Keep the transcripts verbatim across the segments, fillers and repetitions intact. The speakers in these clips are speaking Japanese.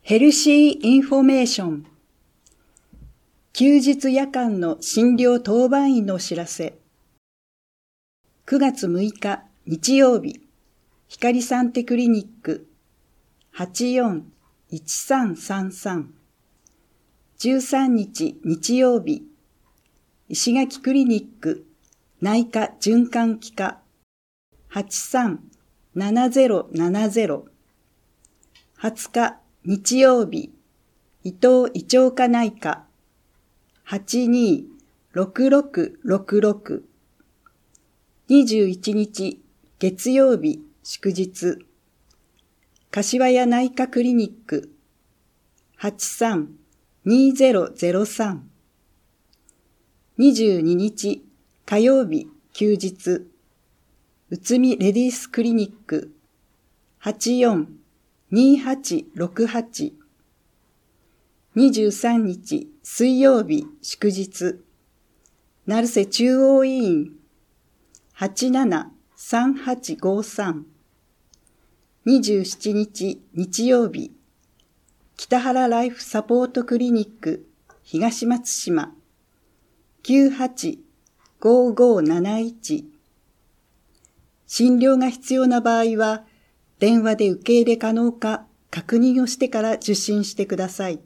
ヘルシーインフォメーション。休日夜間の診療当番医のお知らせ。くがつむいか日曜日、光サンテクリニック はちよんいちさんさんさん。じゅうさんにち日曜日、石垣クリニック内科循環器科 はちさんななぜろななぜろ。はつか日曜日、伊東胃腸科内科はちにろくろくろくろく。にじゅういちにち月曜日祝日、柏屋内科クリニックはちさんにぜろぜろさん。にじゅうににち火曜日休日、うつみレディースクリニックはちよんにはちろくはち。にじゅうさんにち水曜日祝日、成瀬中央医院はちななさんはちごさん。にじゅうしちにち日曜日、北原ライフサポートクリニック東松島きゅうはちごごなないち。診療が必要な場合は、電話で受け入れ可能か確認をしてから受診してください。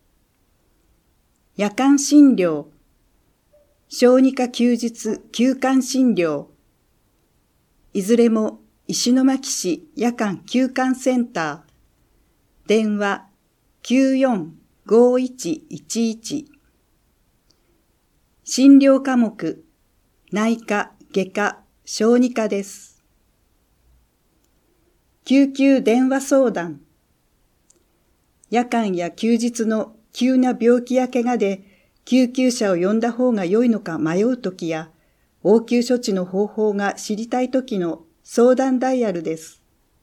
夜間診療、小児科休日休館診療、いずれも石巻市夜間休館センター、電話きゅうよんごいちいちいち。診療科目、内科、外科、小児科です。救急電話相談。夜間や休日の急な病気や怪我で救急車を呼んだ方が良いのか迷うときや、応急処置の方法が知りたいときの相談ダイヤルです。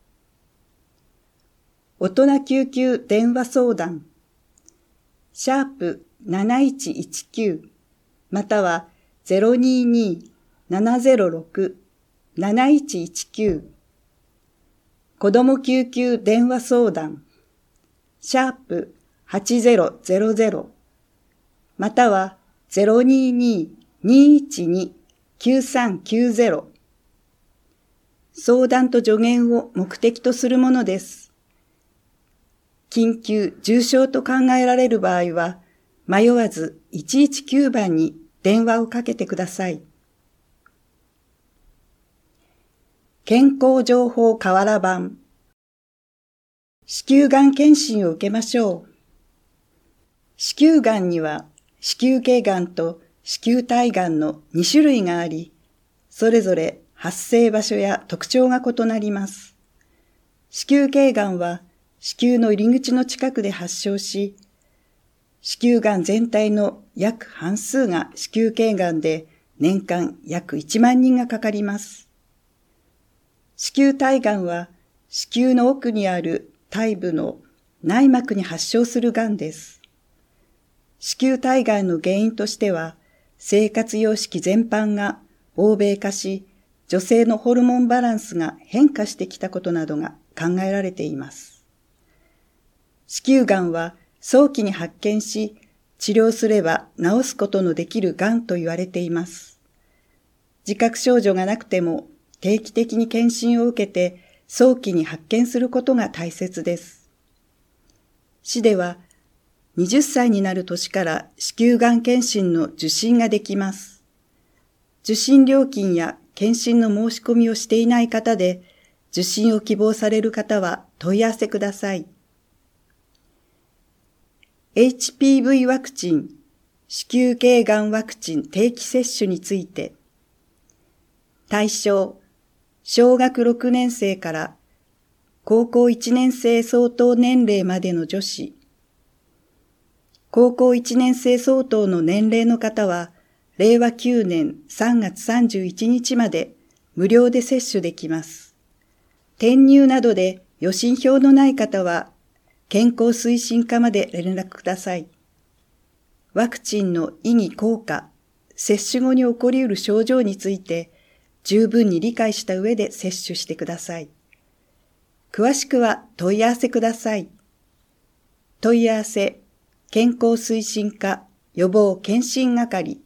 大人救急電話相談。シャープなないちいちきゅうまたは ゼロににななぜろろくなないちいちきゅう。子ども救急電話相談。シャープはちぜろぜろぜろまたは ゼロにににいちにきゅうさんきゅうぜろ。相談と助言を目的とするものです。緊急・重症と考えられる場合は、迷わずいちいちきゅうばんに電話をかけてください。健康情報河原版。子宮がん検診を受けましょう。子宮がんには子宮頸がんと子宮体がんのにしゅるいがあり、それぞれ発生場所や特徴が異なります。子宮頸がんは子宮の入り口の近くで発症し、子宮がん全体の約半数が子宮頸がんで年間約いちまんにんがかかります。子宮体がんは子宮の奥にある体部の内膜に発症するがんです。子宮体がんの原因としては、生活様式全般が欧米化し、女性のホルモンバランスが変化してきたことなどが考えられています。子宮がんは早期に発見し、治療すれば治すことのできるがんと言われています。自覚症状がなくても定期的に検診を受けて早期に発見することが大切です。市でははたちになる年から子宮がん検診の受診ができます。受診料金や検診の申し込みをしていない方で、受診を希望される方は問い合わせください。エイチピーブイ ワクチン、子宮頸がんワクチン定期接種について、対象、小学ろくねんせいから高校いちねんせい相当年齢までの女子、高校いちねんせい相当の年齢の方は、れいわきゅうねんさんがつさんじゅういちにちまで無料で接種できます。転入などで予診票のない方は、健康推進課まで連絡ください。ワクチンの意義効果、接種後に起こり得る症状について、十分に理解した上で接種してください。詳しくは問い合わせください。 問い合わせ健康推進課予防検診係